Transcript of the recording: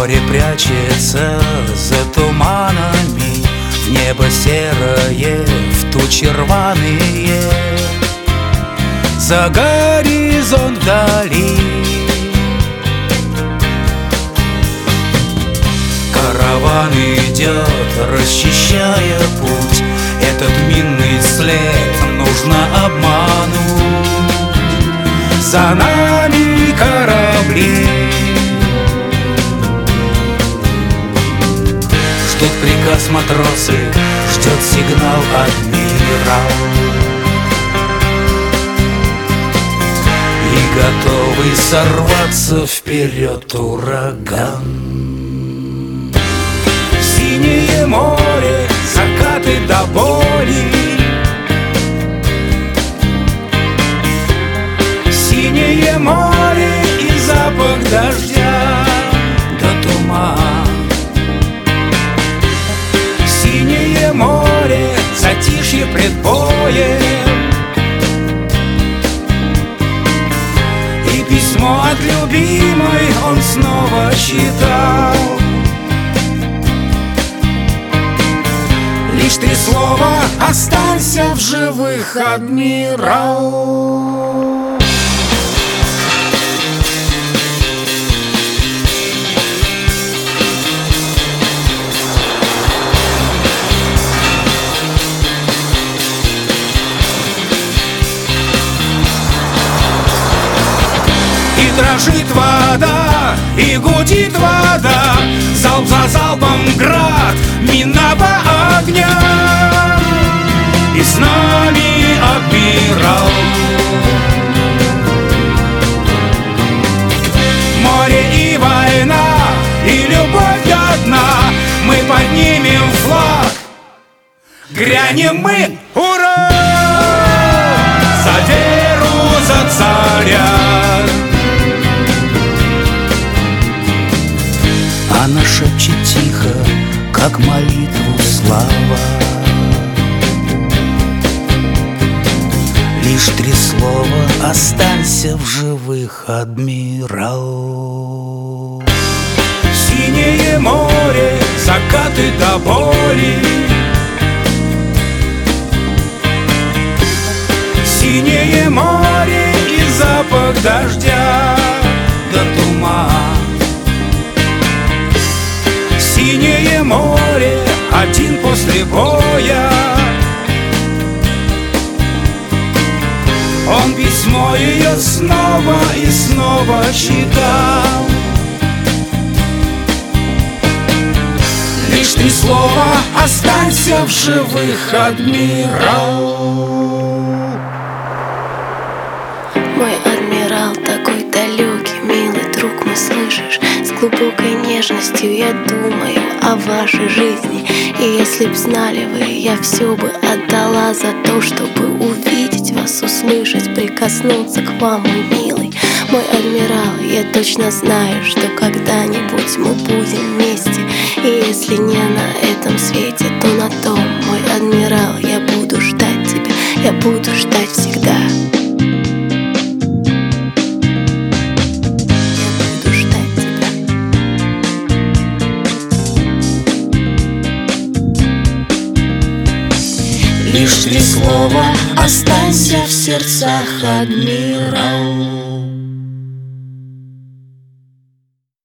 Море прячется за туманами, в небо серое, в тучи рваные, за горизонт вдали. Караван идет, расчищая путь, этот минный след нужно обмануть. За нами корабли ждут приказ матросы, ждет сигнал адмирал, и готовый сорваться вперед ураган. Синее море, закаты до боли, синее море и запах дождя до туман. Синее море, затишье пред боем, и письмо от любимой он снова читал. Лишь 3 слова: останься в живых, адмирал. И дрожит вода, и гудит вода, залп за залпом град минного огня. И с нами адмирал. Море и война, и любовь одна. Мы поднимем флаг, грянем мы, ура! За веру, за царя. Она шепчет тихо, как молитву слава. Лишь 3 слова: останься в живых, адмирал. Синее море, закаты до боли, синее море и запах дождя до туман. Синее море, один после боя, он письмо ее снова и снова читал. Лишь 3 слова: останься в живых, адмирал. Мой адмирал, такой далекий, милый друг мой, слышишь? С глубокой нежностью я думаю о вашей жизни. И если б знали вы, я все бы отдала за то, чтобы увидеть вас, услышать, прикоснуться к вам, мой милый. Мой адмирал, я точно знаю, что когда-нибудь мы будем вместе. И если не на этом свете, то на том, мой адмирал, я буду ждать тебя, я буду ждать всегда. Лишь 3 слова: останься в сердцах, адмирал.